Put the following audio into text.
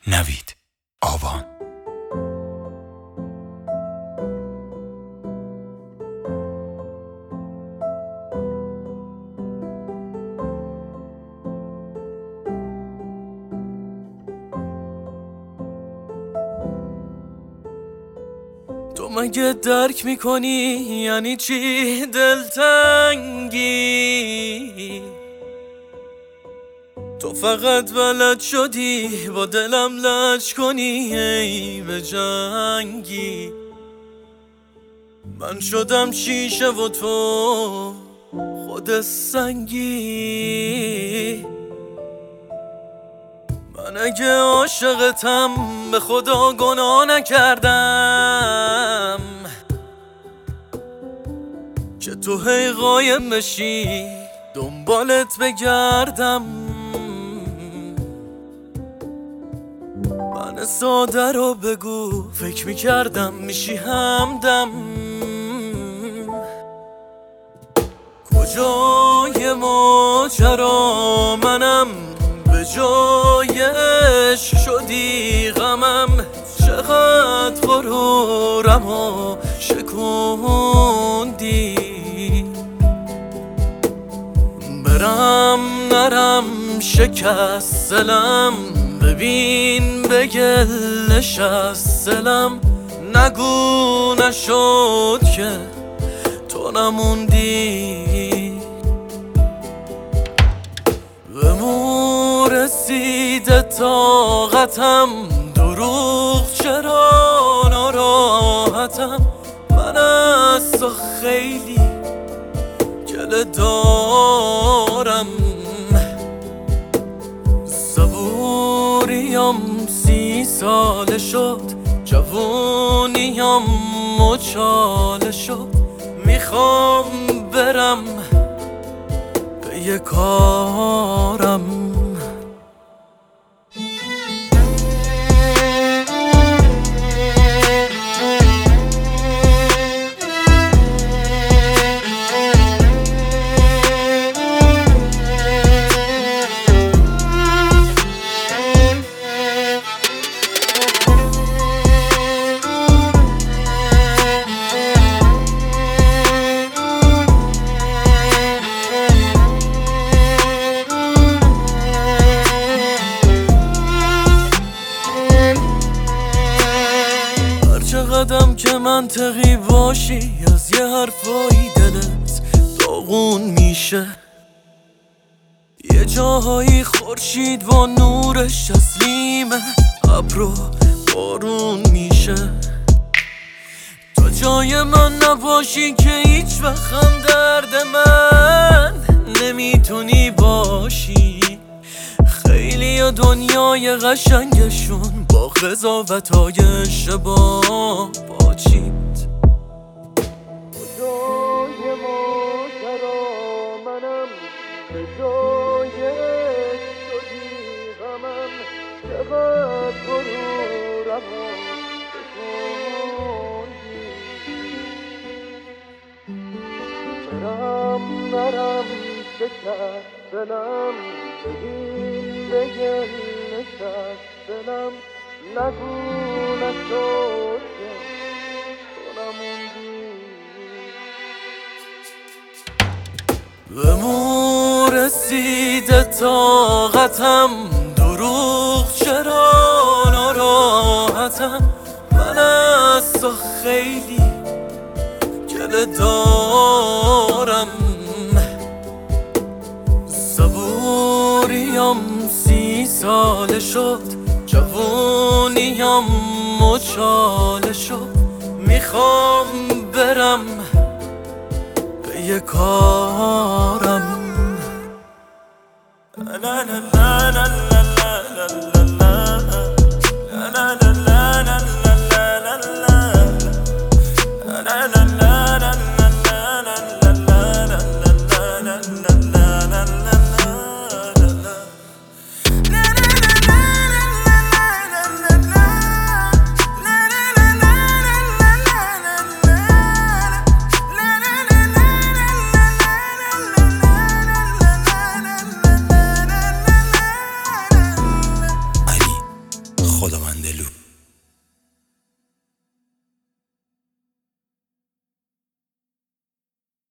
نوید آبان. تو مگه درک میکنی یعنی چی دلتنگی؟ تو فقط بلد شدی با دلم لج کنی ای به جنگی. من شدم شیشه و تو خود سنگی. من اگه عاشقتم به خدا گناه نکردم که تو هی قایم بشی دنبالت بگردم. من ساده رو بگو فکر میکردم میشی همدم. کجای ماجرا منم به جای عشق شدی غمم. چقدر غرورم و شکوندی. برم نرم شکست دلم ببین به گلش از دلم. نگو نشد که تو نموندی. به مو رسیده طاقتم دروغ چرا ناراحتم. من از تو خیلی گله دارم. صبوریم 30 ساله شد جوونیم مچاله شد. میخوام برم به یه کارم. قدم که منطقی باشی از یه حرفایی دلت داغون میشه. یه جاهایی خورشید با نورش تسلیم ابر و بارون میشه. تا جای من نباشی که هیچ وقت هم درد من نمیتونی باشی. خیلی یا دنیای قشنگشون با قضاوت‌های اشتباه پاچید. خدای ماجرا منم به جای عشق شدی غمم. چقدر غرورم و شکوندی. برم نرم شکست دلم ببین بگل نشست دلم. نگو نشد که تو نموندی. به مو رسیده طاقتم دروغ چرا ناراحتم. من از تو خیلی گله دارم. صبوریم 30 ساله شد جوونیم مچاله شد. میخوام برم به یه کارم. لا لا لا لا لا خداوند لو.